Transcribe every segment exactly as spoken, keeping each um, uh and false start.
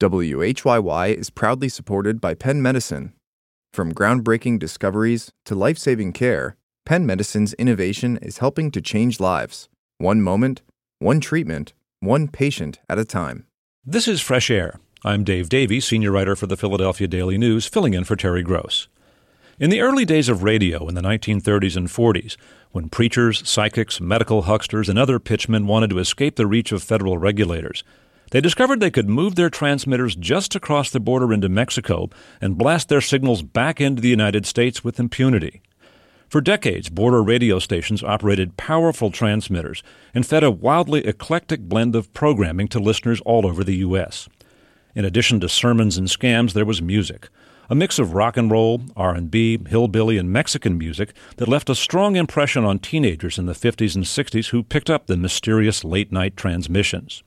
W H Y Y is proudly supported by Penn Medicine. From groundbreaking discoveries to life-saving care, Penn Medicine's innovation is helping to change lives. One moment, one treatment, one patient at a time. This is Fresh Air. I'm Dave Davies, senior writer for the Philadelphia Daily News, filling in for Terry Gross. In the early days of radio in the nineteen thirties and forties, when preachers, psychics, medical hucksters, and other pitchmen wanted to escape the reach of federal regulators, they discovered they could move their transmitters just across the border into Mexico and blast their signals back into the United States with impunity. For decades, border radio stations operated powerful transmitters and fed a wildly eclectic blend of programming to listeners all over the U S. In addition to sermons and scams, there was music, a mix of rock and roll, R and B, hillbilly, and Mexican music that left a strong impression on teenagers in the fifties and sixties who picked up the mysterious late-night transmissions.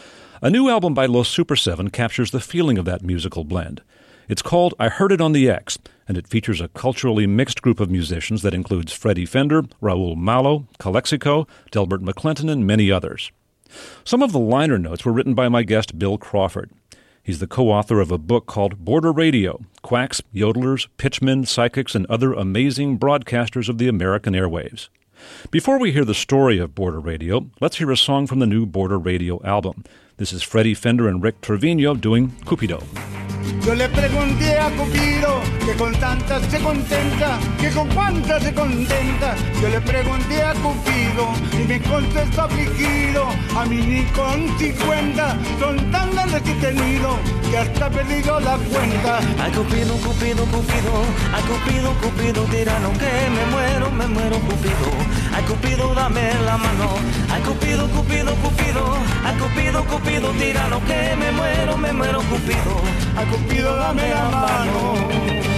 A new album by Los Super Seven captures the feeling of that musical blend. It's called I Heard It on the X, and it features a culturally mixed group of musicians that includes Freddie Fender, Raul Malo, Calexico, Delbert McClinton, and many others. Some of the liner notes were written by my guest Bill Crawford. He's the co-author of a book called Border Radio, Quacks, Yodelers, Pitchmen, Psychics, and Other Amazing Broadcasters of the American Airwaves. Before we hear the story of Border Radio, let's hear a song from the new Border Radio album. This is Freddie Fender and Rick Trevino doing Cupido. Yo le pregunté a Cupido que con tantas se contenta, que con cuántas se contenta. Yo le pregunté a Cupido y me contestó afligido. A mí ni con cincuenta son tan grandes que he tenido que hasta he perdido la cuenta. Ay Cupido, Cupido, Cupido, ay Cupido, Cupido, tirano que me muero, me muero Cupido. Ay Cupido, dame la mano. Ay Cupido, Cupido, Cupido, ay Cupido, Cupido, tirano que me muero, me muero Cupido. Ay Cupido, dame la mano.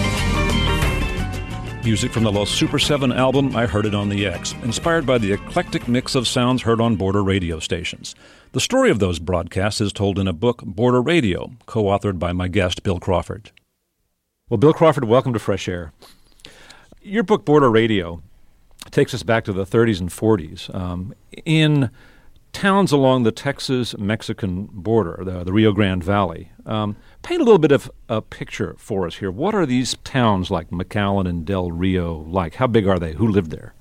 Music from the Los Super Seven album, I Heard It on the X, inspired by the eclectic mix of sounds heard on border radio stations. The story of those broadcasts is told in a book, Border Radio, co-authored by my guest, Bill Crawford. Well, Bill Crawford, welcome to Fresh Air. Your book, Border Radio, takes us back to the thirties and forties. Um, in towns along the Texas-Mexican border, the, the Rio Grande Valley. Um, paint a little bit of a picture for us here. What are these towns like McAllen and Del Rio like? How big are they? Who lived there?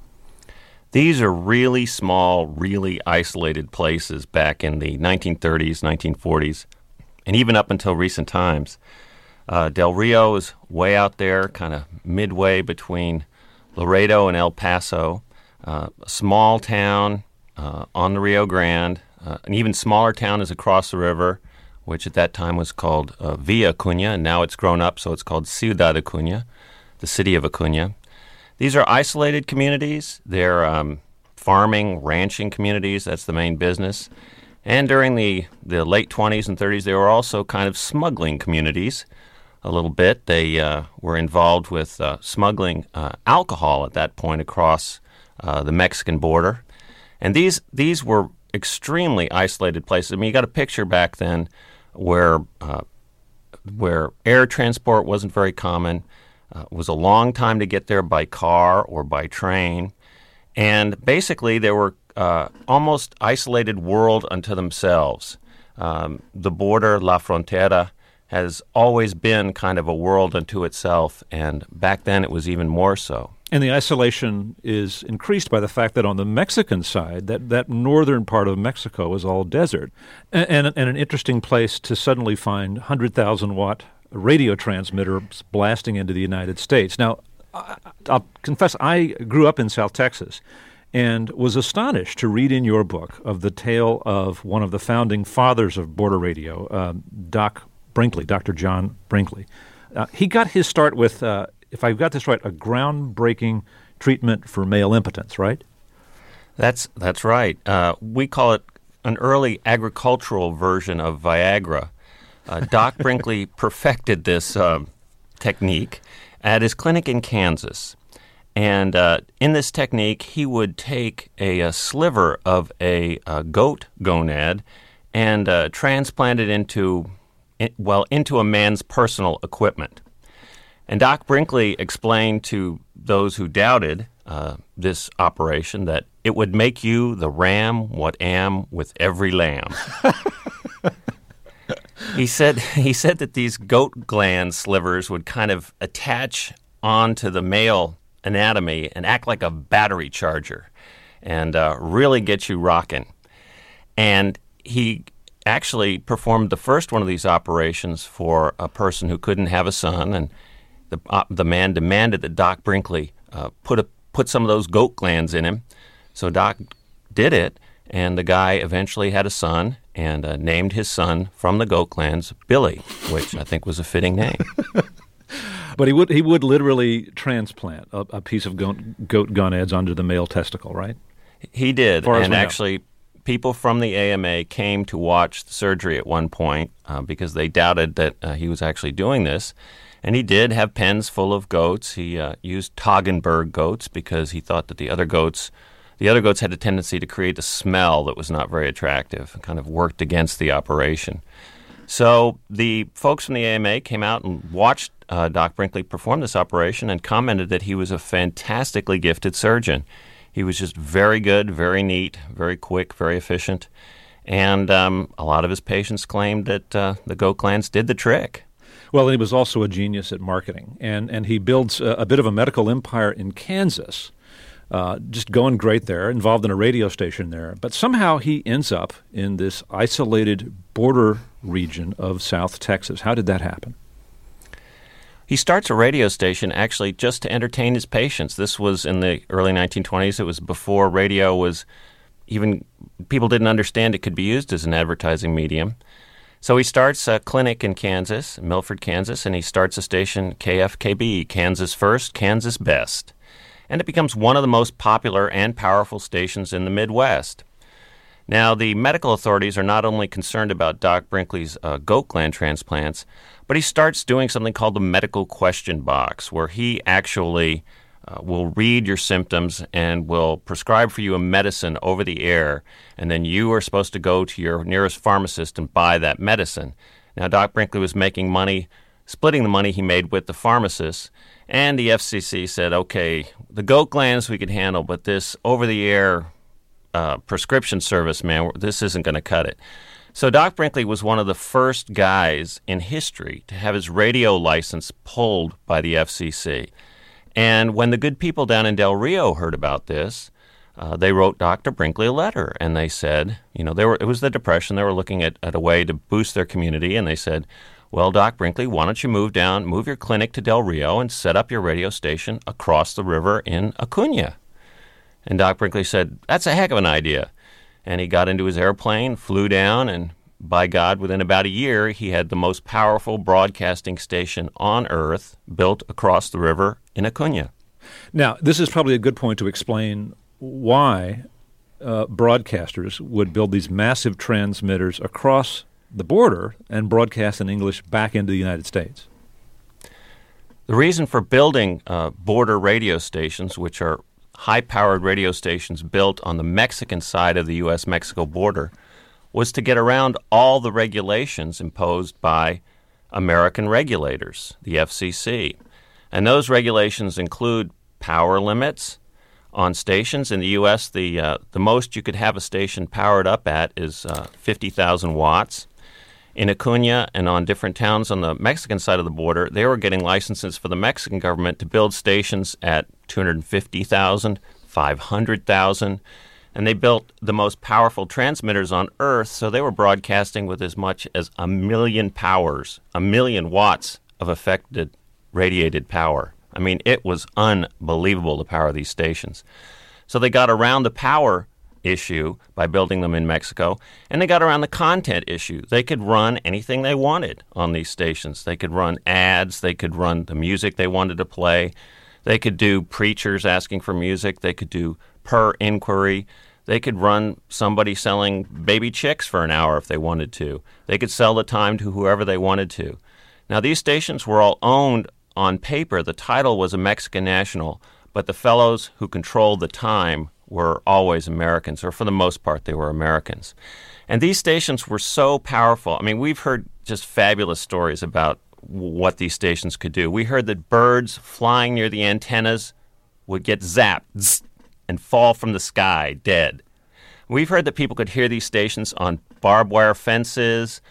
These are really small, really isolated places back in the nineteen thirties, nineteen forties, and even up until recent times. Uh, Del Rio is way out there, kind of midway between Laredo and El Paso, uh, a small town uh, on the Rio Grande. Uh, an even smaller town is across the river, which at that time was called uh, Villa Acuña, and now it's grown up, so it's called Ciudad Acuña, the city of Acuña. These are isolated communities. They're um, farming, ranching communities. That's the main business. And during the, the late twenties and thirties, they were also kind of smuggling communities a little bit. They uh, were involved with uh, smuggling uh, alcohol at that point across uh, the Mexican border. And these these were extremely isolated places. I mean, you got a picture back then where uh, where air transport wasn't very common. Uh, it was a long time to get there by car or by train. And basically, they were uh, almost isolated world unto themselves. Um, the border, La Frontera, has always been kind of a world unto itself, and back then it was even more so. And the isolation is increased by the fact that on the Mexican side, that, that northern part of Mexico is all desert, and, and, and an interesting place to suddenly find one hundred thousand watt radio transmitters blasting into the United States. Now, I, I'll confess, I grew up in South Texas and was astonished to read in your book of the tale of one of the founding fathers of border radio, uh, Doc Brinkley, Doctor John Brinkley. Uh, he got his start with, uh, if I've got this right, a groundbreaking treatment for male impotence, right? That's that's right. Uh, we call it an early agricultural version of Viagra. Uh, Doc Brinkley perfected this uh, technique at his clinic in Kansas. And uh, in this technique, he would take a, a sliver of a, a goat gonad and uh, transplant it into well, into a man's personal equipment. And Doc Brinkley explained to those who doubted uh, this operation that it would make you the ram what am with every lamb. he said he said that these goat gland slivers would kind of attach onto the male anatomy and act like a battery charger and uh, really get you rocking. And he actually performed the first one of these operations for a person who couldn't have a son, and the uh, the man demanded that Doc Brinkley uh, put a, put some of those goat glands in him. So Doc did it, and the guy eventually had a son and uh, named his son from the goat glands Billy, which I think was a fitting name. But he would he would literally transplant a, a piece of goat, goat gonads onto the male testicle, right? He did, Far as and we know. actually people from the A M A came to watch the surgery at one point uh, because they doubted that uh, he was actually doing this. And he did have pens full of goats. He uh, used Toggenburg goats because he thought that the other goats, the other goats had a tendency to create a smell that was not very attractive and kind of worked against the operation. So the folks from the A M A came out and watched uh, Doc Brinkley perform this operation and commented that he was a fantastically gifted surgeon. He was just very good, very neat, very quick, very efficient. And um, a lot of his patients claimed that uh, the goat glands did the trick. Well, he was also a genius at marketing, and, and he builds a, a bit of a medical empire in Kansas, uh, just going great there, involved in a radio station there. But somehow he ends up in this isolated border region of South Texas. How did that happen? He starts a radio station actually just to entertain his patients. This was in the early nineteen twenties. It was before radio was even, people didn't understand it could be used as an advertising medium. So he starts a clinic in Kansas, Milford, Kansas, and he starts a station, K F K B, Kansas First, Kansas Best. And it becomes one of the most popular and powerful stations in the Midwest. Now, the medical authorities are not only concerned about Doc Brinkley's uh, goat gland transplants, but he starts doing something called the medical question box, where he actually uh, will read your symptoms and will prescribe for you a medicine over the air, and then you are supposed to go to your nearest pharmacist and buy that medicine. Now, Doc Brinkley was making money, splitting the money he made with the pharmacist, and the F C C said, okay, the goat glands we could handle, but this over-the-air uh, prescription service, man, this isn't going to cut it. So Doc Brinkley was one of the first guys in history to have his radio license pulled by the F C C. And when the good people down in Del Rio heard about this, uh, they wrote Doctor Brinkley a letter, and they said, you know, they were it was the Depression. They were looking at, at a way to boost their community, and they said, well, Doc Brinkley, why don't you move down, move your clinic to Del Rio and set up your radio station across the river in Acuna? And Doc Brinkley said, that's a heck of an idea. And he got into his airplane, flew down, and by God, within about a year, he had the most powerful broadcasting station on Earth built across the river in Acuna. Now, this is probably a good point to explain why uh, broadcasters would build these massive transmitters across the border and broadcast in English back into the United States. The reason for building uh, border radio stations, which are high-powered radio stations built on the Mexican side of the U S Mexico border, was to get around all the regulations imposed by American regulators, the F C C. And those regulations include power limits on stations. In the U S, the uh, the most you could have a station powered up at is uh, fifty thousand watts. In Acuna and on different towns on the Mexican side of the border, they were getting licenses for the Mexican government to build stations at two hundred fifty thousand, five hundred thousand, and they built the most powerful transmitters on Earth, so they were broadcasting with as much as a million powers, a million watts of affected radiated power. I mean, it was unbelievable, the power of these stations. So they got around the power issue by building them in Mexico, and they got around the content issue. They could run anything they wanted on these stations. They could run ads. They could run the music they wanted to play. They could do preachers asking for music. They could do per inquiry. They could run somebody selling baby chicks for an hour if they wanted to. They could sell the time to whoever they wanted to. Now, these stations were all owned on paper. The title was a Mexican national, but the fellows who controlled the time were always Americans, or for the most part, they were Americans. And these stations were so powerful. I mean, we've heard just fabulous stories about what these stations could do. We heard that birds flying near the antennas would get zapped and fall from the sky dead. We've heard that people could hear these stations on barbed wire fences,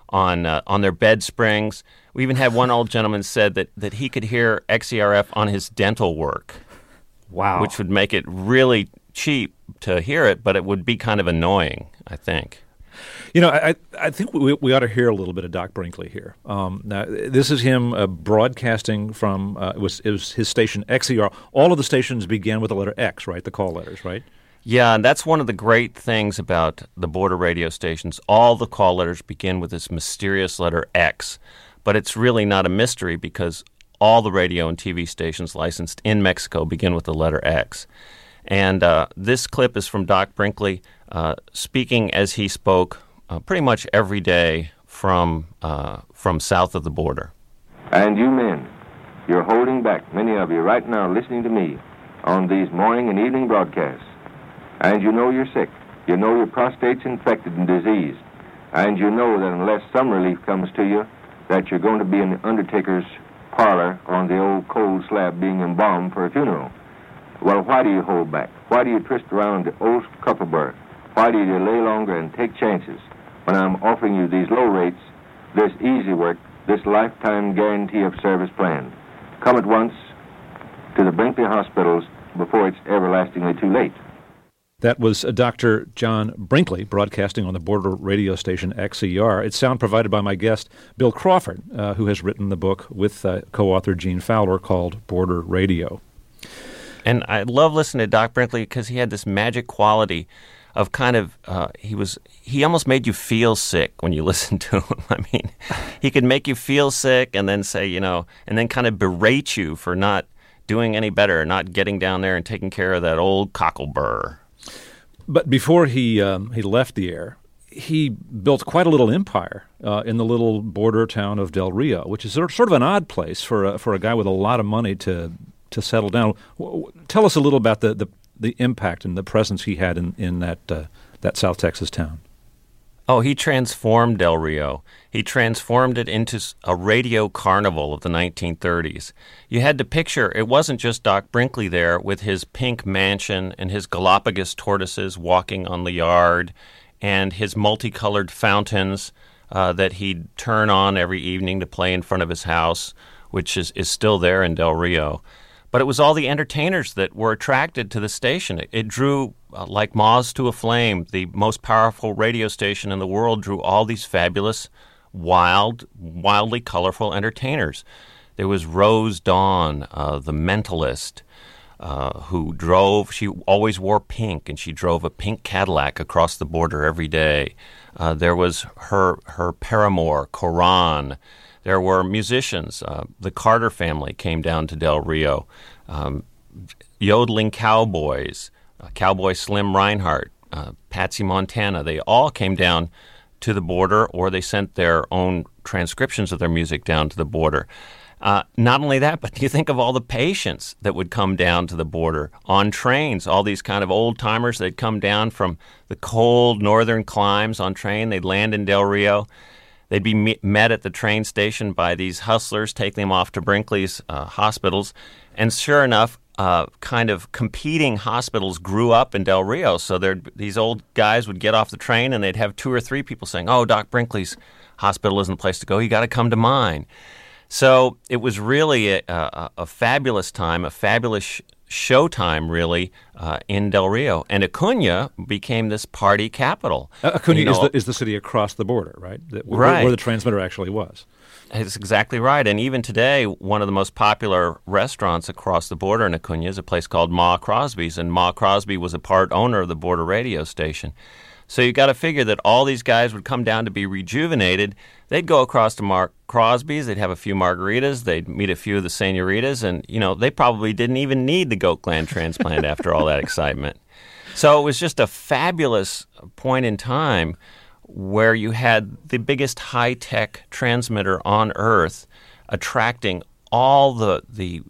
on uh, on their bed springs. We even had one old gentleman said that, that he could hear X E R F on his dental work. Wow. Which would make it really cheap to hear it, but it would be kind of annoying, I think. You know, I I think we, we ought to hear a little bit of Doc Brinkley here. Um, now, this is him uh, broadcasting from, uh, it was it was his station X E R. All of the stations began with the letter X, right? The call letters, right? Yeah, and that's one of the great things about the border radio stations. All the call letters begin with this mysterious letter X, but it's really not a mystery because all the radio and T V stations licensed in Mexico begin with the letter X. And uh, this clip is from Doc Brinkley uh, speaking as he spoke uh, pretty much every day from uh, from south of the border. And you men, you're holding back, many of you right now listening to me on these morning and evening broadcasts. And you know you're sick. You know your prostate's infected and diseased. And you know that unless some relief comes to you, that you're going to be in the undertaker's parlor on the old cold slab being embalmed for a funeral. Well, why do you hold back? Why do you twist around the old Kuckelberg? Why do you delay longer and take chances when I'm offering you these low rates, this easy work, this lifetime guarantee of service plan? Come at once to the Brinkley hospitals before it's everlastingly too late. That was uh, Doctor John Brinkley broadcasting on the border radio station X E R. It's sound provided by my guest, Bill Crawford, uh, who has written the book with uh, co-author Gene Fowler called Border Radio. And I love listening to Doc Brinkley because he had this magic quality of kind of, uh, he was, he almost made you feel sick when you listened to him. I mean, he could make you feel sick and then say, you know, and then kind of berate you for not doing any better, not getting down there and taking care of that old cockleburr. But before he um, he left the air, he built quite a little empire uh, in the little border town of Del Rio, which is sort of an odd place for a, for a guy with a lot of money to to settle down. Tell us a little about the, the, the impact and the presence he had in in that uh, that South Texas town. Oh, he transformed Del Rio. He transformed it into a radio carnival of the nineteen thirties. You had to picture, it wasn't just Doc Brinkley there with his pink mansion and his Galapagos tortoises walking on the yard and his multicolored fountains uh, that he'd turn on every evening to play in front of his house, which is, is still there in Del Rio. But it was all the entertainers that were attracted to the station. It, it drew, uh, like moths to a flame, the most powerful radio station in the world drew all these fabulous, wild, wildly colorful entertainers. There was Rose Dawn, uh, the mentalist, uh, who drove, she always wore pink, and she drove a pink Cadillac across the border every day. Uh, there was her, her paramour, Coran. There were musicians. Uh, the Carter family came down to Del Rio. Um, yodeling cowboys, uh, Cowboy Slim Reinhardt, uh, Patsy Montana, they all came down to the border, or they sent their own transcriptions of their music down to the border. Uh, not only that, but you think of all the patients that would come down to the border on trains, all these kind of old-timers. They'd come down from the cold northern climes on train. They'd land in Del Rio. They'd be me- met at the train station by these hustlers, take them off to Brinkley's uh, hospitals. And sure enough, uh, kind of competing hospitals grew up in Del Rio. So these old guys would get off the train and they'd have two or three people saying, oh, Doc Brinkley's hospital isn't the place to go. You got to come to mine. So it was really a, a, a fabulous time, a fabulous sh- showtime, really, uh, in Del Rio. And Acuna became this party capital. Uh, Acuna you know, is, the, is the city across the border, right? The, where, right. Where the transmitter actually was. That's exactly right. And even today, one of the most popular restaurants across the border in Acuna is a place called Ma Crosby's. And Ma Crosby was a part owner of the border radio station. So you got to figure that all these guys would come down to be rejuvenated. They'd go across to Mark Crosby's. They'd have a few margaritas. They'd meet a few of the senoritas. And, you know, they probably didn't even need the goat gland transplant after all that excitement. So it was just a fabulous point in time where you had the biggest high-tech transmitter on Earth attracting all the the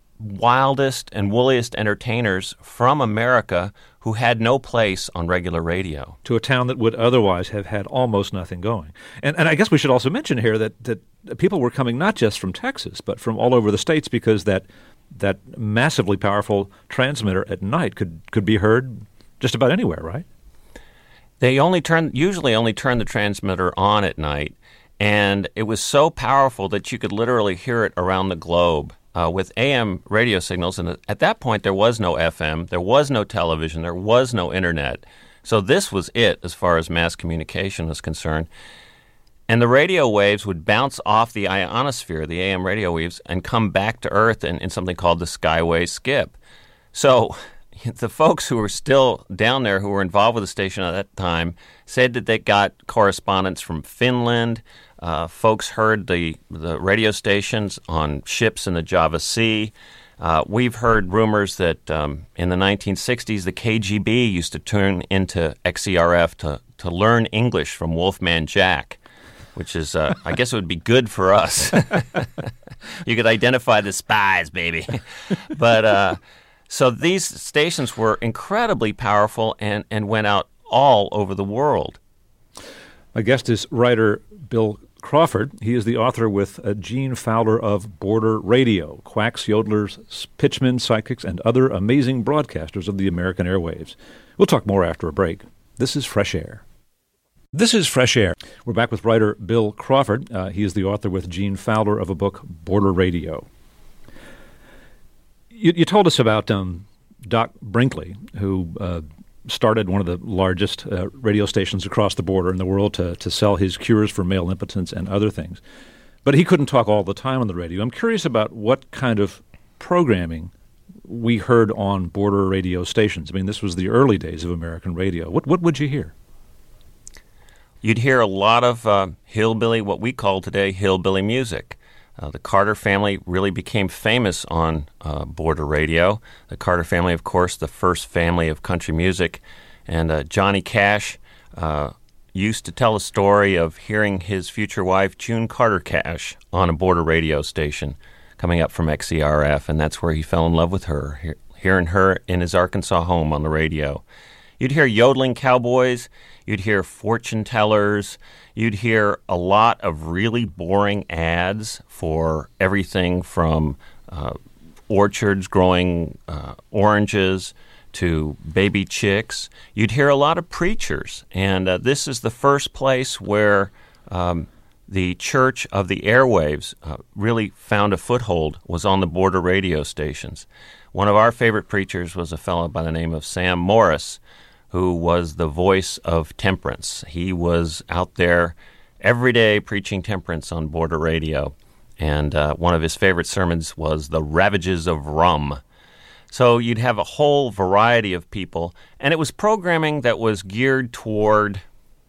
wildest and woolliest entertainers from America who had no place on regular radio. To a town that would otherwise have had almost nothing going. And and I guess we should also mention here that, that people were coming not just from Texas, but from all over the states, because that that massively powerful transmitter at night could, could be heard just about anywhere, right? They only turn, usually only turn the transmitter on at night, And it was so powerful that you could literally hear it around the globe uh, with A M radio signals. And at that point, there was no F M, there was no television, there was no internet. So this was it as far as mass communication was concerned. And the radio waves would bounce off the ionosphere, the A M radio waves, and come back to Earth in, in something called the Skyway Skip. So the folks who were still down there who were involved with the station at that time said that they got correspondence from Finland. Uh, folks heard the, the radio stations on ships in the Java Sea. Uh, we've heard rumors that um, in the nineteen sixties, the K G B used to tune into X E R F to, to learn English from Wolfman Jack, which is, uh, I guess it would be good for us. You could identify the spies, baby. But uh, so these stations were incredibly powerful and, and went out all over the world. My guest is writer Bill Crawford. He is the author with uh, Gene Fowler of Border Radio, Quacks, Yodelers, Pitchmen, Psychics, and other amazing broadcasters of the American airwaves. We'll talk more after a break. This is Fresh Air. This is Fresh Air. We're back with writer Bill Crawford. Uh, he is the author with Gene Fowler of a book, Border Radio. You, you told us about um, Doc Brinkley, who uh, started one of the largest uh, radio stations across the border in the world to, to sell his cures for male impotence and other things. But he couldn't talk all the time on the radio. I'm curious about what kind of programming we heard on border radio stations. I mean, this was the early days of American radio. What what would you hear? You'd hear a lot of uh, hillbilly, what we call today hillbilly music. Uh, the Carter family really became famous on uh, border radio. The Carter family, of course, the first family of country music. And uh, Johnny Cash uh, used to tell a story of hearing his future wife, June Carter Cash, on a border radio station coming up from X E R F, and that's where he fell in love with her, he- hearing her in his Arkansas home on the radio. You'd hear yodeling cowboys, you'd hear fortune tellers, you'd hear a lot of really boring ads for everything from uh, orchards growing uh, oranges to baby chicks. You'd hear a lot of preachers, and uh, this is the first place where um, the Church of the Airwaves uh, really found a foothold, was on the border radio stations. One of our favorite preachers was a fellow by the name of Sam Morris, who was the voice of temperance. He was out there every day preaching temperance on border radio, and uh, one of his favorite sermons was The Ravages of Rum. So you'd have a whole variety of people, and it was programming that was geared toward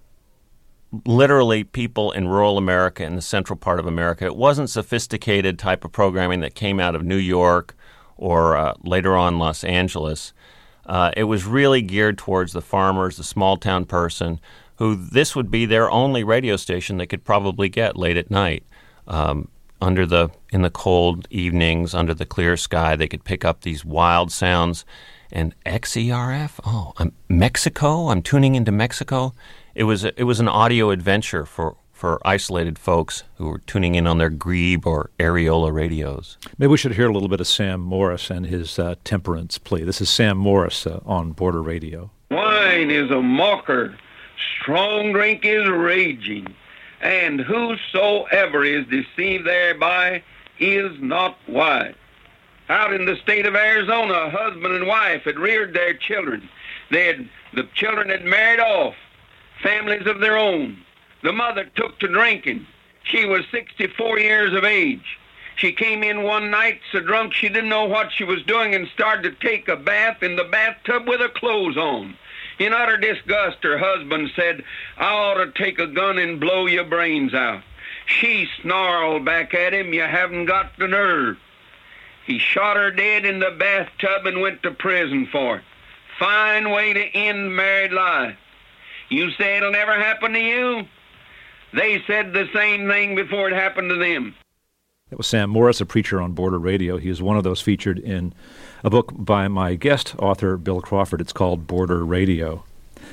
literally people in rural America, in the central part of America. It wasn't sophisticated type of programming that came out of New York or uh, later on Los Angeles. Uh, it was really geared towards the farmers, the small-town person, who this would be their only radio station they could probably get late at night. Um, under the in the cold evenings, under the clear sky, they could pick up these wild sounds. And X E R F, oh, I'm Mexico. I'm tuning into Mexico. It was a, it was an audio adventure for, for isolated folks who were tuning in on their Grebe or Areola radios. Maybe we should hear a little bit of Sam Morris and his uh, temperance plea. This is Sam Morris uh, on Border Radio. Wine is a mocker, strong drink is raging, and whosoever is deceived thereby is not wise. Out in the state of Arizona, a husband and wife had reared their children. They had, the children had married off, families of their own. The mother took to drinking. She was sixty-four years of age. She came in one night so drunk she didn't know what she was doing and started to take a bath in the bathtub with her clothes on. In utter disgust, her husband said, "I ought to take a gun and blow your brains out." She snarled back at him, "You haven't got the nerve." He shot her dead in the bathtub and went to prison for it. Fine way to end married life. You say it'll never happen to you? They said the same thing before it happened to them. That was Sam Morris, a preacher on Border Radio. He is one of those featured in a book by my guest author, Bill Crawford. It's called Border Radio.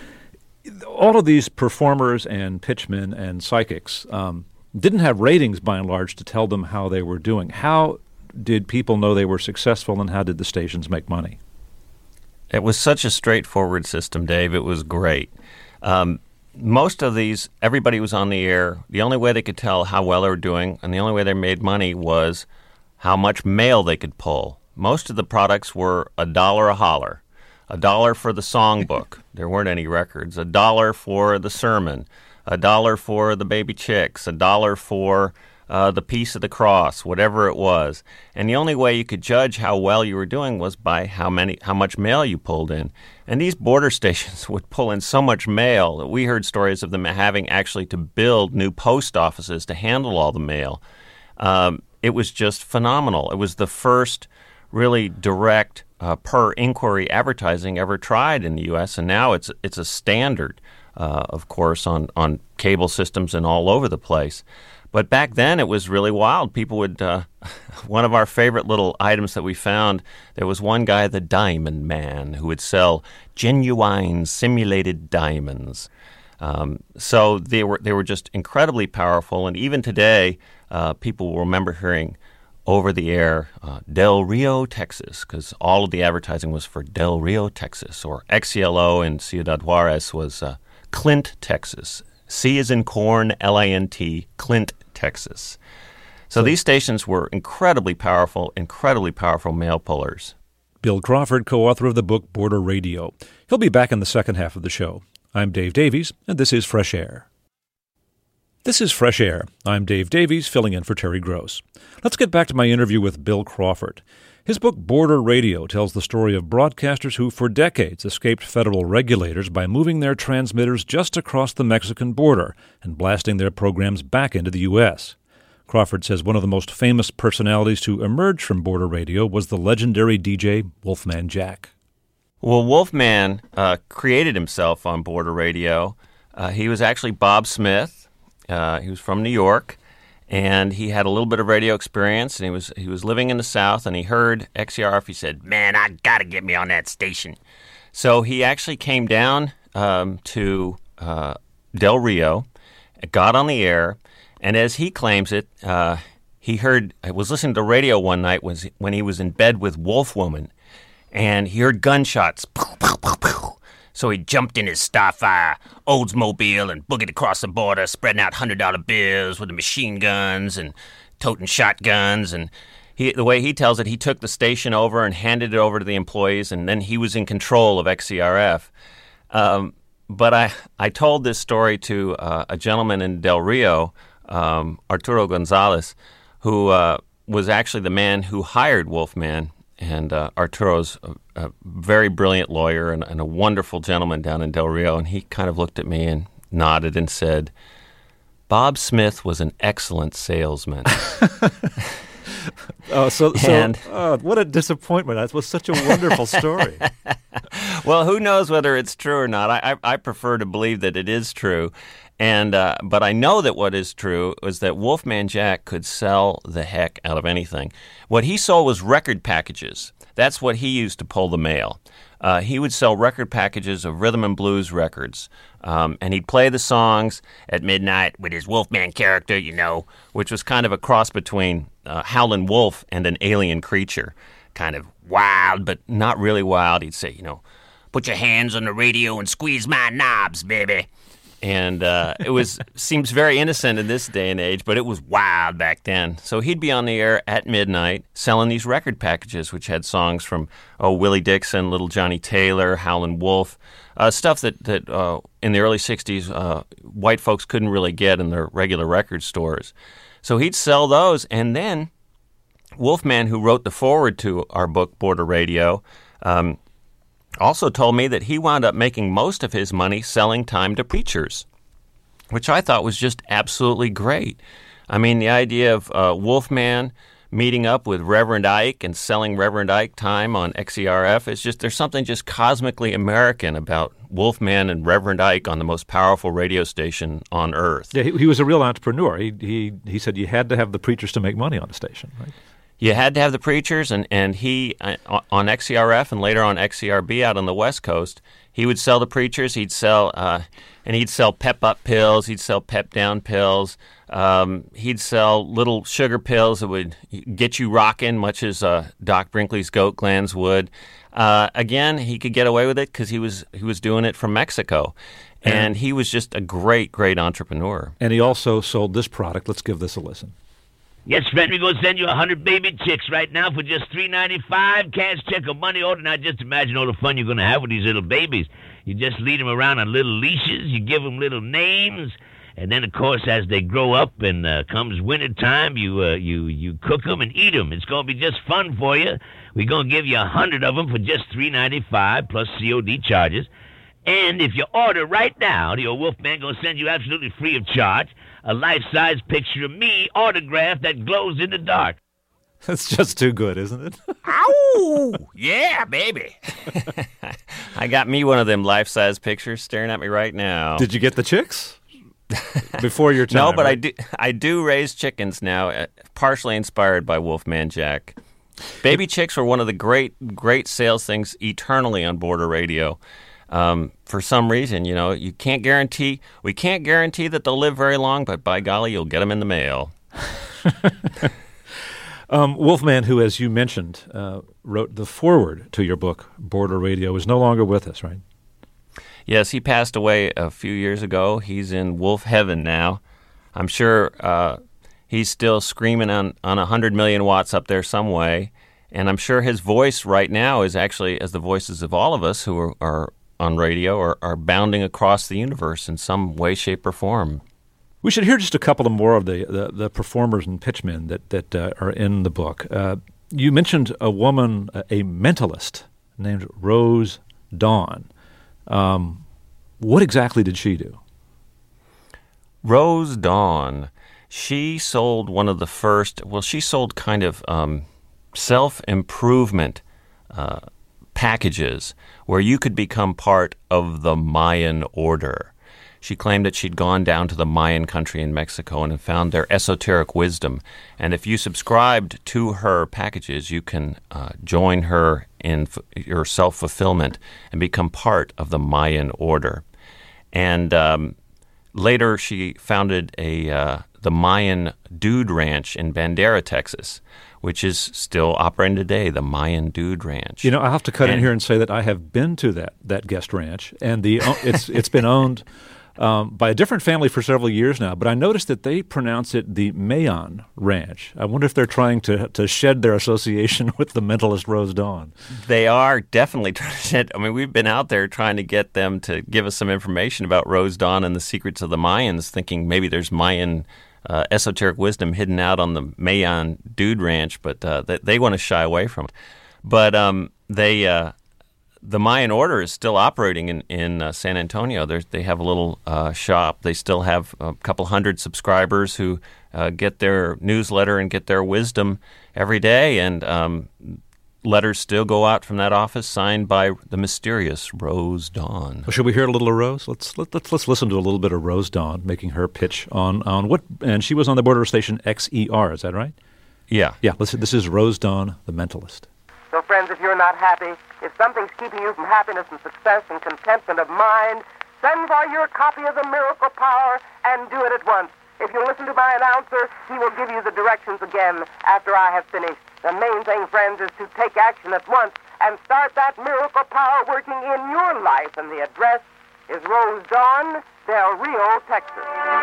All of these performers and pitchmen and psychics um, didn't have ratings, by and large, to tell them how they were doing. How did people know they were successful, and how did the stations make money? It was such a straightforward system, Dave. It was great. Um, most of these, everybody was on the air. The only way they could tell how well they were doing and the only way they made money was how much mail they could pull. Most of the products were a dollar a holler. A dollar for the songbook. There weren't any records. A dollar for the sermon. A dollar for the baby chicks. A dollar for uh, the piece of the cross, whatever it was. And the only way you could judge how well you were doing was by how many, how much mail you pulled in. And these border stations would pull in so much mail that we heard stories of them having actually to build new post offices to handle all the mail. Um, it was just phenomenal. It was the first really direct uh, per inquiry advertising ever tried in the U S, and now it's it's a standard, uh, of course, on, on cable systems and all over the place. But back then it was really wild. People would, uh, one of our favorite little items that we found, there was one guy, the Diamond Man, who would sell genuine simulated diamonds. Um, so they were they were just incredibly powerful, and even today, uh, people will remember hearing over the air, uh, Del Rio, Texas, because all of the advertising was for Del Rio, Texas, or X C L O in Ciudad Juarez was uh, Clint, Texas. C as in corn, L I N T, Clint, Texas. So, so these stations were incredibly powerful, incredibly powerful mail pullers. Bill Crawford, co-author of the book Border Radio. He'll be back in the second half of the show. I'm Dave Davies, and this is Fresh Air. This is Fresh Air. I'm Dave Davies, filling in for Terry Gross. Let's get back to my interview with Bill Crawford. His book, Border Radio, tells the story of broadcasters who, for decades, escaped federal regulators by moving their transmitters just across the Mexican border and blasting their programs back into the U S. Crawford says one of the most famous personalities to emerge from Border Radio was the legendary D J Wolfman Jack. Well, Wolfman uh, created himself on Border Radio. Uh, he was actually Bob Smith. Uh, he was from New York, and he had a little bit of radio experience, and he was he was living in the South, and he heard X C R F. He said, man, I got to get me on that station. So he actually came down um, to uh, Del Rio, got on the air, and as he claims it, uh, he heard, I was listening to radio one night was when he was in bed with Wolfwoman, and he heard gunshots, pow, pow, pow, pow. So he jumped in his Starfire Oldsmobile and boogied across the border, spreading out one hundred dollar bills with the machine guns and toting shotguns. And he, the way he tells it, he took the station over and handed it over to the employees, and then he was in control of X C R F. Um, but I, I told this story to uh, a gentleman in Del Rio, um, Arturo Gonzalez, who uh, was actually the man who hired Wolfman. And uh, Arturo's a, a very brilliant lawyer and, and a wonderful gentleman down in Del Rio. And he kind of looked at me and nodded and said, Bob Smith was an excellent salesman. Oh, so, so and, oh, what a disappointment. That was such a wonderful story. Well, who knows whether it's true or not. I, I, I prefer to believe that it is true. And uh, but I know that what is true is that Wolfman Jack could sell the heck out of anything. What he sold was record packages. That's what he used to pull the mail. Uh, he would sell record packages of rhythm and blues records, um, and he'd play the songs at midnight with his Wolfman character, you know, which was kind of a cross between uh, Howlin' Wolf and an alien creature. Kind of wild, but not really wild. He'd say, you know, put your hands on the radio and squeeze my knobs, baby. And uh, it was seems very innocent in this day and age, but it was wild back then. So he'd be on the air at midnight selling these record packages, which had songs from oh Willie Dixon, Little Johnny Taylor, Howlin' Wolf, uh, stuff that that uh, in the early sixties uh, white folks couldn't really get in their regular record stores. So he'd sell those, and then Wolfman, who wrote the foreword to our book Border Radio, Um, also told me that he wound up making most of his money selling time to preachers, which I thought was just absolutely great. I mean, the idea of uh, Wolfman meeting up with Reverend Ike and selling Reverend Ike time on X C R F, is just, there's something just cosmically American about Wolfman and Reverend Ike on the most powerful radio station on earth. Yeah, he, he was a real entrepreneur. He, he he said you had to have the preachers to make money on the station, right? You had to have the preachers, and, and he, uh, on X C R F and later on X C R B out on the West Coast, he would sell the preachers, he'd sell, uh, and he'd sell pep-up pills, he'd sell pep-down pills, um, he'd sell little sugar pills that would get you rocking, much as uh, Doc Brinkley's goat glands would. Uh, again, he could get away with it because he was, he was doing it from Mexico. And, and he was just a great, great entrepreneur. And he also sold this product. Let's give this a listen. Yes, friend, we're going to send you one hundred baby chicks right now for just three ninety-five, cash, check, or money order. Now, just imagine all the fun you're going to have with these little babies. You just lead them around on little leashes. You give them little names. And then, of course, as they grow up and uh, comes winter time, you, uh, you, you cook them and eat them. It's going to be just fun for you. We're going to give you one hundred of them for just three ninety-five plus C O D charges. And if you order right now, the old Wolfman going to send you absolutely free of charge a life-size picture of me autographed that glows in the dark. That's just too good, isn't it? Ow! Yeah, baby. I got me one of them life-size pictures staring at me right now. Did you get the chicks? Before your time, No, but right? I do I do raise chickens now, uh, partially inspired by Wolfman Jack. Baby chicks were one of the great, great sales things eternally on Border Radio. Um, for some reason, you know, you can't guarantee, we can't guarantee that they'll live very long, but by golly, you'll get them in the mail. um, Wolfman, who, as you mentioned, uh, wrote the foreword to your book, Border Radio, is no longer with us, right? Yes, he passed away a few years ago. He's in wolf heaven now. I'm sure uh, he's still screaming on, on one hundred million watts up there some way, and I'm sure his voice right now is actually, as the voices of all of us who are, are on radio are, are bounding across the universe in some way, shape, or form. We should hear just a couple of more of the, the, the performers and pitchmen that, that uh, are in the book. Uh, you mentioned a woman, a mentalist, named Rose Dawn. Um, what exactly did she do? Rose Dawn, she sold one of the first, well, she sold kind of um, self-improvement uh packages where you could become part of the Mayan order. She claimed that she'd gone down to the Mayan country in Mexico and had found their esoteric wisdom. And if you subscribed to her packages, you can uh, join her in f- your self-fulfillment and become part of the Mayan order. And um, later she founded a uh, the Mayan Dude Ranch in Bandera, Texas, which is still operating today, the Mayan Dude Ranch. You know, I'll have to cut and, in here and say that I have been to that that guest ranch, and the it's it's been owned um, by a different family for several years now, but I noticed that they pronounce it the Mayan Ranch. I wonder if they're trying to to shed their association with the mentalist Rose Dawn. They are definitely trying to shed. I mean, we've been out there trying to get them to give us some information about Rose Dawn and the secrets of the Mayans, thinking maybe there's Mayan Uh, esoteric wisdom hidden out on the Mayan Dude Ranch, but uh, they, they want to shy away from it. But um, they, uh, the Mayan Order is still operating in in uh, San Antonio. There's, they have a little uh, shop. They still have a couple hundred subscribers who uh, get their newsletter and get their wisdom every day, and um, letters still go out from that office signed by the mysterious Rose Dawn. Well, should we hear a little of Rose? Let's let, let's let's listen to a little bit of Rose Dawn making her pitch on on what, and she was on the border station X E R. Is that right? Yeah, yeah. Listen, this is Rose Dawn, the mentalist. So, friends, if you're not happy, if something's keeping you from happiness and success and contentment of mind, send for your copy of the Miracle Power and do it at once. If you listen to my announcer, he will give you the directions again after I have finished. The main thing, friends, is to take action at once and start that miracle power working in your life. And the address is Rose Dawn, Del Rio, Texas.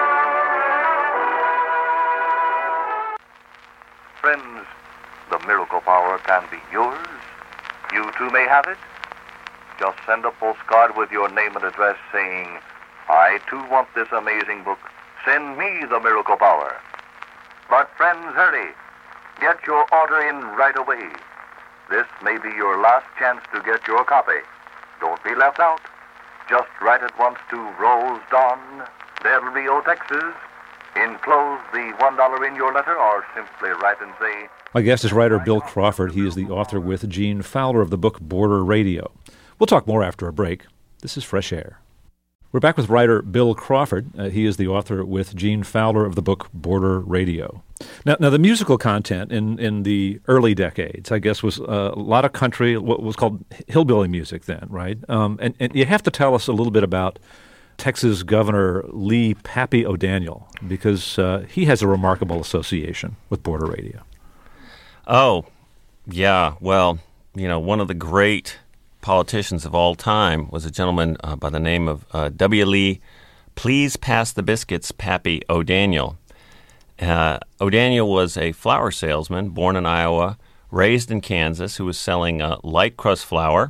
Friends, the miracle power can be yours. You too may have it. Just send a postcard with your name and address saying, I too want this amazing book. Send me the miracle power. But friends, hurry. Get your order in right away. This may be your last chance to get your copy. Don't be left out. Just write at once to Rose Dawn, Del Rio, Texas. Enclose the one dollar in your letter, or simply write and say... My guest is writer Bill Crawford. He is the author with Gene Fowler of the book Border Radio. We'll talk more after a break. This is Fresh Air. We're back with writer Bill Crawford. Uh, he is the author with Gene Fowler of the book Border Radio. Now, now the musical content in, in the early decades, I guess, was uh, a lot of country, what was called hillbilly music then, right? Um, and, and you have to tell us a little bit about Texas Governor Lee Pappy O'Daniel, because uh, he has a remarkable association with border radio. Oh, yeah. Well, you know, one of the great politicians of all time was a gentleman uh, by the name of uh, W. Lee Please Pass the Biscuits Pappy O'Daniel. Uh, O'Daniel was a flour salesman born in Iowa, raised in Kansas, who was selling uh, light crust flour.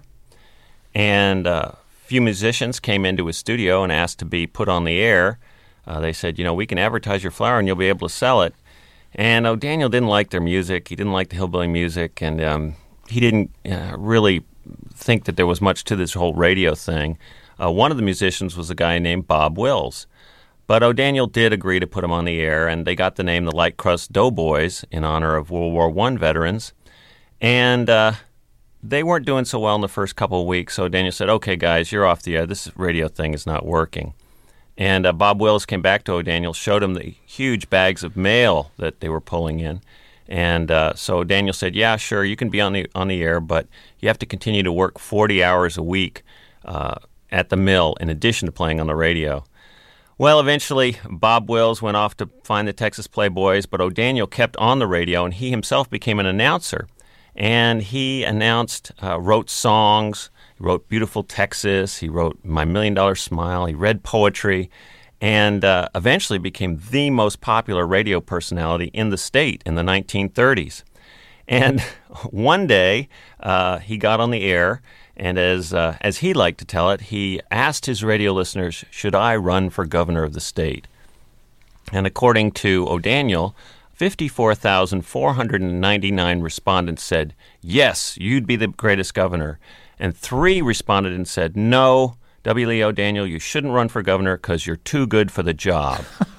And uh, a few musicians came into his studio and asked to be put on the air. Uh, they said, you know, we can advertise your flour and you'll be able to sell it. And O'Daniel didn't like their music. He didn't like the hillbilly music. And um, he didn't uh, really think that there was much to this whole radio thing. Uh, one of the musicians was a guy named Bob Wills. But O'Daniel did agree to put him on the air, and they got the name the Light Crust Doughboys in honor of World War One veterans. And uh, they weren't doing so well in the first couple of weeks, so O'Daniel said, okay, guys, you're off the air. This radio thing is not working. And uh, Bob Wills came back to O'Daniel, showed him the huge bags of mail that they were pulling in. And uh, so O'Daniel said, yeah, sure, you can be on the on the air, but you have to continue to work forty hours a week uh, at the mill in addition to playing on the radio. Well, eventually, Bob Wills went off to find the Texas Playboys, but O'Daniel kept on the radio, and he himself became an announcer. And he announced, uh, wrote songs, he wrote Beautiful Texas, he wrote My Million Dollar Smile, he read poetry, and uh, eventually became the most popular radio personality in the state in the nineteen thirties. And one day, uh, he got on the air, and as uh, as he liked to tell it, he asked his radio listeners, should I run for governor of the state? And according to O'Daniel, fifty-four thousand four hundred ninety-nine respondents said, yes, you'd be the greatest governor. And three responded and said, no, W. Lee O'Daniel, you shouldn't run for governor because you're too good for the job.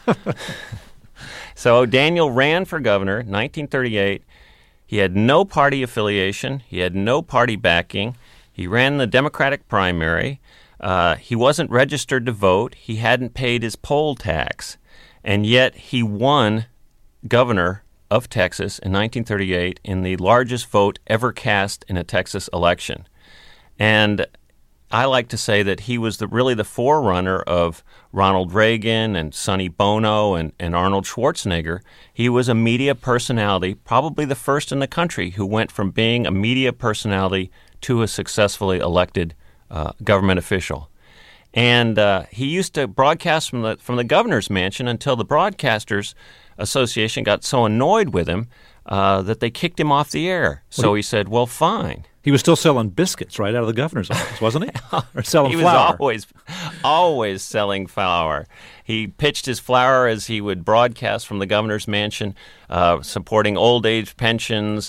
So O'Daniel ran for governor in nineteen thirty-eight. He had no party affiliation. He had no party backing. He ran the Democratic primary. Uh, he wasn't registered to vote. He hadn't paid his poll tax. And yet he won governor of Texas in nineteen thirty-eight in the largest vote ever cast in a Texas election. And I like to say that he was the, really the forerunner of Ronald Reagan and Sonny Bono and, and Arnold Schwarzenegger. He was a media personality, probably the first in the country who went from being a media personality to a successfully elected uh, government official. And uh, he used to broadcast from the from the governor's mansion until the Broadcasters Association got so annoyed with him uh, that they kicked him off the air. So he said, well, fine. He was still selling biscuits right out of the governor's office, wasn't he? Or selling he flour. He was always, always selling flour. He pitched his flour as he would broadcast from the governor's mansion, uh, supporting old age pensions,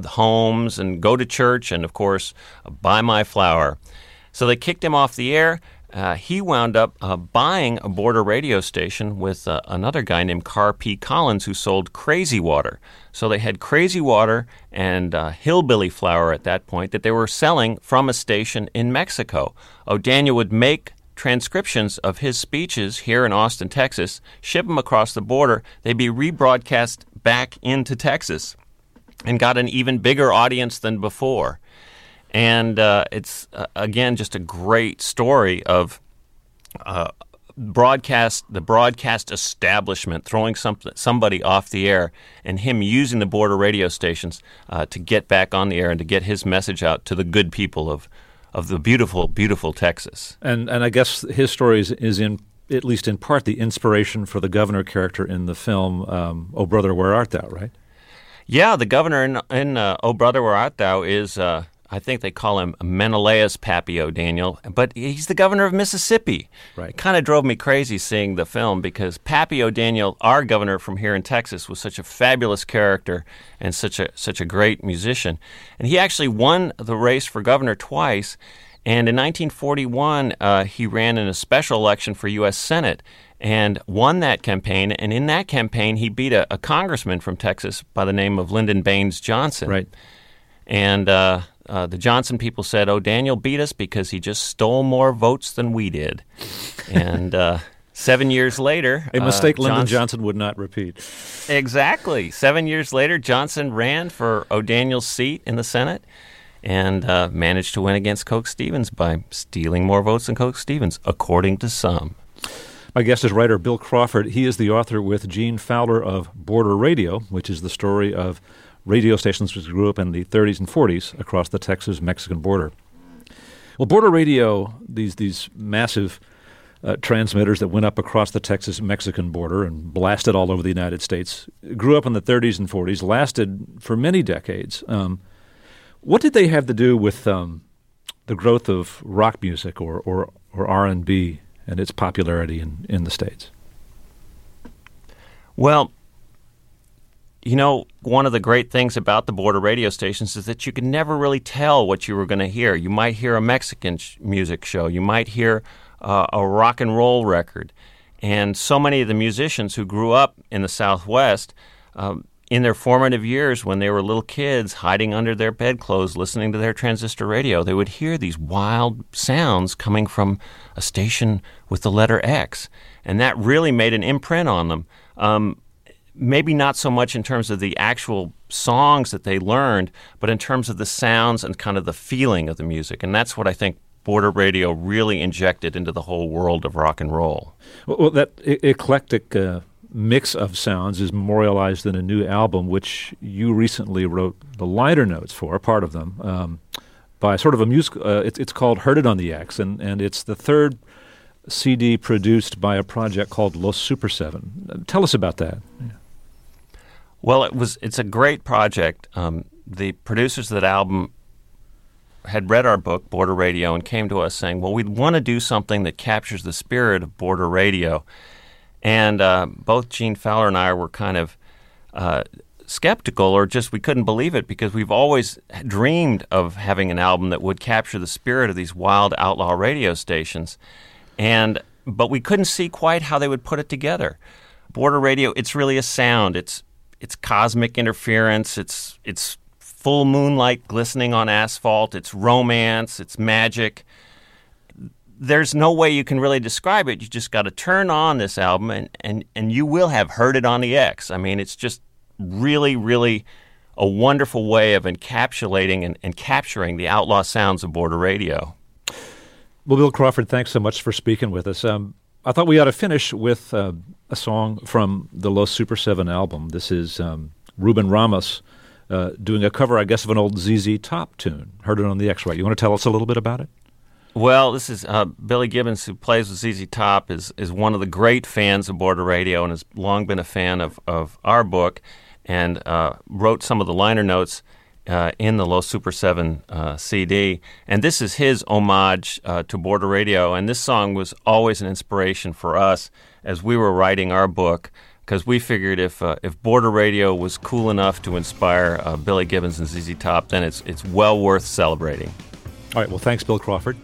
homes, and go to church, and, of course, buy my flour. So they kicked him off the air. Uh, he wound up uh, buying a border radio station with uh, another guy named Carr P. Collins who sold Crazy Water. So they had Crazy Water and uh, hillbilly flour at that point that they were selling from a station in Mexico. O'Daniel would make transcriptions of his speeches here in Austin, Texas, ship them across the border. They'd be rebroadcast back into Texas and got an even bigger audience than before. And uh, it's, uh, again, just a great story of uh, broadcast, the broadcast establishment throwing some, somebody off the air and him using the border radio stations uh, to get back on the air and to get his message out to the good people of, of the beautiful, beautiful Texas. And and I guess his story is, is in, at least in part, the inspiration for the governor character in the film um, Oh Brother, Where Art Thou, right? Yeah, the governor in, in uh, Oh Brother, Where Art Thou is... Uh, I think they call him Menelaus Pappy O'Daniel, but he's the governor of Mississippi. Right. It kind of drove me crazy seeing the film because Pappy O'Daniel, our governor from here in Texas, was such a fabulous character and such a such a great musician. And he actually won the race for governor twice. And in nineteen forty-one, uh, he ran in a special election for U S Senate and won that campaign. And in that campaign, he beat a, a congressman from Texas by the name of Lyndon Baines Johnson. Right. And uh, uh, the Johnson people said, oh, Daniel beat us because he just stole more votes than we did. and uh, Seven years later... A mistake uh, Lyndon Johnson, Johnson would not repeat. Exactly. Seven years later, Johnson ran for O'Daniel's seat in the Senate and uh, managed to win against Coke Stevens by stealing more votes than Coke Stevens, according to some. My guest is writer Bill Crawford. He is the author with Gene Fowler of Border Radio, which is the story of radio stations which grew up in the thirties and forties across the Texas-Mexican border. Well, Border Radio, these these massive uh, transmitters that went up across the Texas-Mexican border and blasted all over the United States, grew up in the thirties and forties, lasted for many decades. Um, what did they have to do with um, the growth of rock music or, or, or R and B and its popularity in, in the States? Well, you know, one of the great things about the border radio stations is that you can never really tell what you were going to hear. You might hear a Mexican sh- music show. You might hear uh, a rock and roll record. And so many of the musicians who grew up in the Southwest, um, in their formative years when they were little kids hiding under their bedclothes listening to their transistor radio, they would hear these wild sounds coming from a station with the letter X. And that really made an imprint on them. Um, maybe not so much in terms of the actual songs that they learned, but in terms of the sounds and kind of the feeling of the music. And that's what I think border radio really injected into the whole world of rock and roll. Well, well that e- eclectic uh, mix of sounds is memorialized in a new album, which you recently wrote the liner notes for, part of them, um, by sort of a music. Uh, it's, it's called Heard It on the X, and, and it's the third C D produced by a project called Los Super Seven. Uh, tell us about that. Yeah. Well, it was. It's a great project. Um, the producers of that album had read our book, Border Radio, and came to us saying, well, we'd want to do something that captures the spirit of border radio. And uh, both Gene Fowler and I were kind of uh, skeptical, or just we couldn't believe it, because we've always dreamed of having an album that would capture the spirit of these wild outlaw radio stations. And but we couldn't see quite how they would put it together. Border Radio, it's really a sound. It's it's cosmic interference. It's it's full moonlight glistening on asphalt. It's romance. It's magic. There's no way you can really describe it. You just got to turn on this album, and, and, and you will have heard it on the X. I mean, it's just really, really a wonderful way of encapsulating and, and capturing the outlaw sounds of border radio. Well, Bill Crawford, thanks so much for speaking with us. Um, I thought we ought to finish with uh, a song from the Los Super Seven album. This is um, Ruben Ramos uh, doing a cover, I guess, of an old Z Z Top tune. Heard it on the X, right? You want to tell us a little bit about it? Well, this is uh, Billy Gibbons, who plays with Z Z Top, is is one of the great fans of border radio and has long been a fan of, of our book, and uh, wrote some of the liner notes uh, in the Los Super Seven uh, C D. And this is his homage uh, to border radio. And this song was always an inspiration for us as we were writing our book, because we figured if uh, if border radio was cool enough to inspire uh, Billy Gibbons and Z Z Top, then it's it's well worth celebrating. All right. Well, thanks, Bill Crawford.